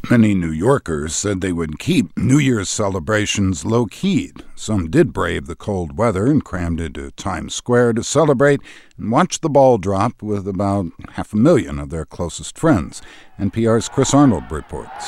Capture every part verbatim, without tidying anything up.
Many New Yorkers said they would keep New Year's celebrations low-keyed. Some did brave the cold weather and crammed into Times Square to celebrate and watch the ball drop with about half a million of their closest friends. N P R's Chris Arnold reports.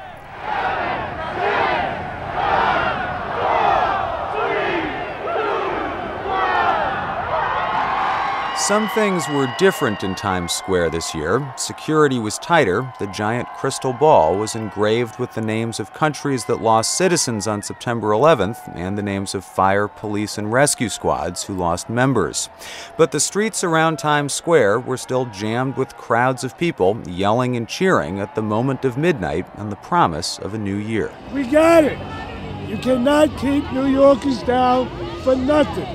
Some things were different in Times Square this year. Security was tighter. The giant crystal ball was engraved with the names of countries that lost citizens on September eleventh and the names of fire, police, and rescue squads who lost members. But the streets around Times Square were still jammed with crowds of people yelling and cheering at the moment of midnight and the promise of a new year. We got it! You cannot keep New Yorkers down for nothing.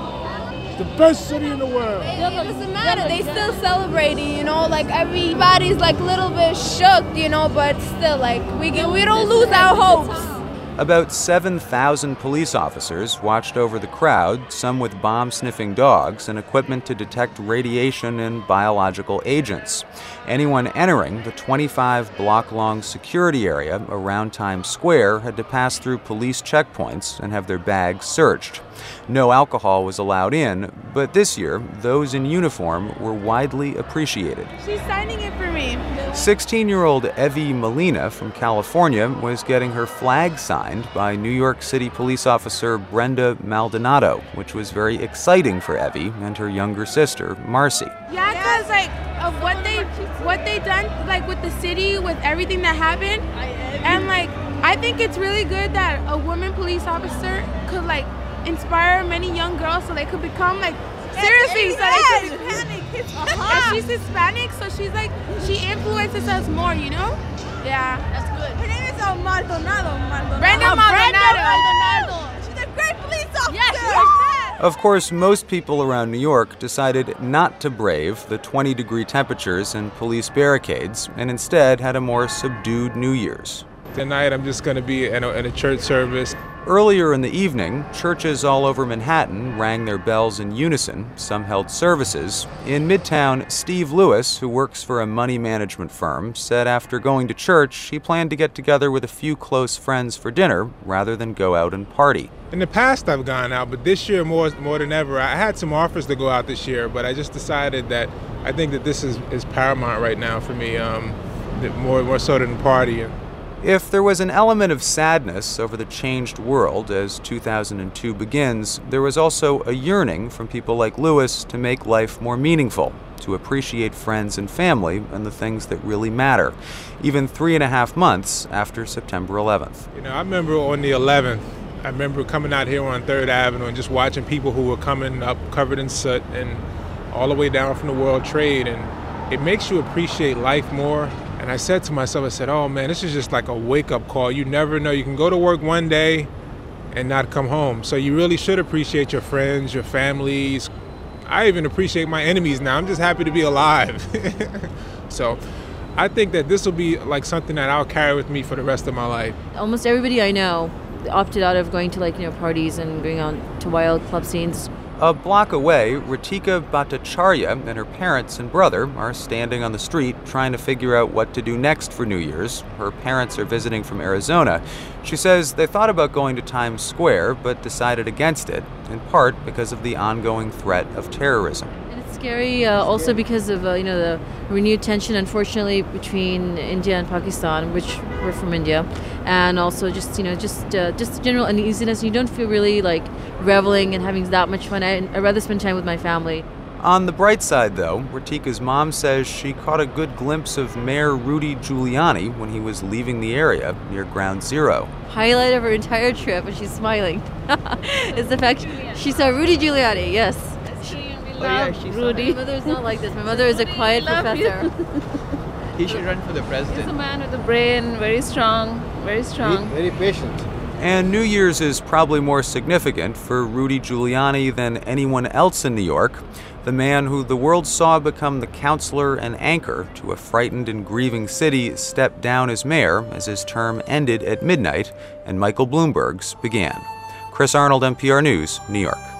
The best city in the world. It doesn't matter. They still celebrating, you know. Like everybody's like a little bit shook, you know, but still, like we can, we don't lose our hopes. About seven thousand police officers watched over the crowd, some with bomb-sniffing dogs and equipment to detect radiation and biological agents. Anyone entering the twenty-five block long security area around Times Square had to pass through police checkpoints and have their bags searched. No alcohol was allowed in, but this year, those in uniform were widely appreciated. She's signing it for me. sixteen-year-old Evie Molina from California was getting her flag signed by New York City police officer Brenda Maldonado, which was very exciting for Evie and her younger sister, Marcy. Yeah, because like of what they what they done like with the city, with everything that happened, and like I think it's really good that a woman police officer could like inspire many young girls so they could become like seriously so they could Hispanic. Uh-huh. And she's Hispanic, so she's like she influences us more, you know? Yeah, that's good. Her name is uh, Maldonado. Maldonado. Brenda oh, Maldonado. Maldonado. She's a great police officer. Yes, yes. Of course, most people around New York decided not to brave the twenty degree temperatures and police barricades, and instead had a more subdued New Year's. Tonight I'm just going to be in a, in a church service. Earlier in the evening, churches all over Manhattan rang their bells in unison. Some held services. In Midtown, Steve Lewis, who works for a money management firm, said after going to church, he planned to get together with a few close friends for dinner rather than go out and party. In the past, I've gone out, but this year more more than ever. I had some offers to go out this year, but I just decided that I think that this is, is paramount right now for me, um, more, more so than party. If there was an element of sadness over the changed world as two thousand two begins, there was also a yearning from people like Lewis to make life more meaningful, to appreciate friends and family and the things that really matter, even three and a half months after September eleventh. You know, I remember on the eleventh, I remember coming out here on third Avenue and just watching people who were coming up covered in soot and all the way down from the World Trade, and it makes you appreciate life more. And I said to myself, I said, oh man, this is just like a wake-up call. You never know. You can go to work one day and not come home. So you really should appreciate your friends, your families. I even appreciate my enemies now. I'm just happy to be alive. So I think that this will be like something that I'll carry with me for the rest of my life. Almost everybody I know opted out of going to like, you know, parties and going on to wild club scenes. A block away, Ritika Bhattacharya and her parents and brother are standing on the street trying to figure out what to do next for New Year's. Her parents are visiting from Arizona. She says they thought about going to Times Square, but decided against it, in part because of the ongoing threat of terrorism. And it's scary uh, also because of, uh, you know, the renewed tension, unfortunately, between India and Pakistan, which we're from India, and also just, you know, just uh, just general uneasiness. You don't feel really like reveling and having that much fun. I, I'd rather spend time with my family. On the bright side, though, Ritika's mom says she caught a good glimpse of Mayor Rudy Giuliani when he was leaving the area near Ground Zero. Highlight of her entire trip, and she's smiling, is the fact she saw Rudy Giuliani, yes. Oh, yeah, she Rudy. My mother is not like this. My mother is a quiet professor. He should run for the president. He's a man with a brain, very strong, very strong. Very patient. And New Year's is probably more significant for Rudy Giuliani than anyone else in New York. The man who the world saw become the counselor and anchor to a frightened and grieving city stepped down as mayor as his term ended at midnight and Michael Bloomberg's began. Chris Arnold, N P R News, New York.